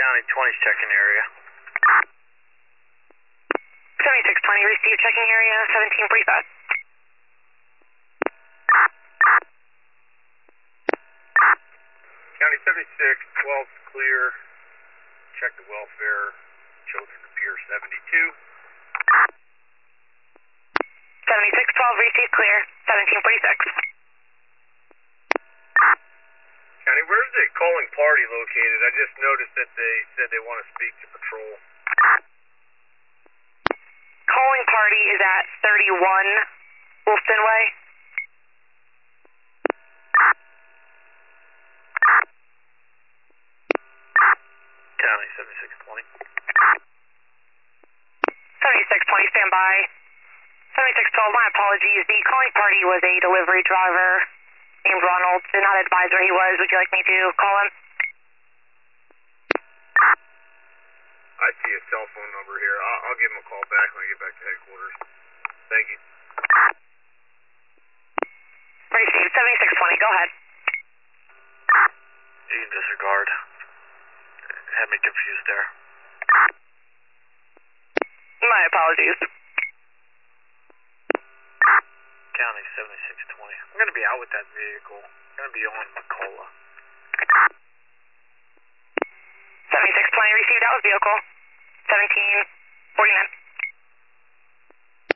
County 20's checking area. 7620, receive checking area 1745. County 76, 12's clear. Check the welfare. Children appear 72. 7612, receive clear 1746. County, where's the calling party located? I just noticed that they said they want to speak to patrol. Calling party is at 31 Wolfton Way. County 7620. 7620, stand by. 7612, my apologies. The calling party was a delivery driver named Ronald. Did not advise where he was. Would you like me to call him? I see a cell phone number here. I'll give him a call back when I get back to headquarters. Thank you. Receive 7620, go ahead. You can disregard. Had me confused there. My apologies. County 7620. I'm going to be out with that vehicle. I'm going to be on McCullough. 7620, received out with vehicle. 17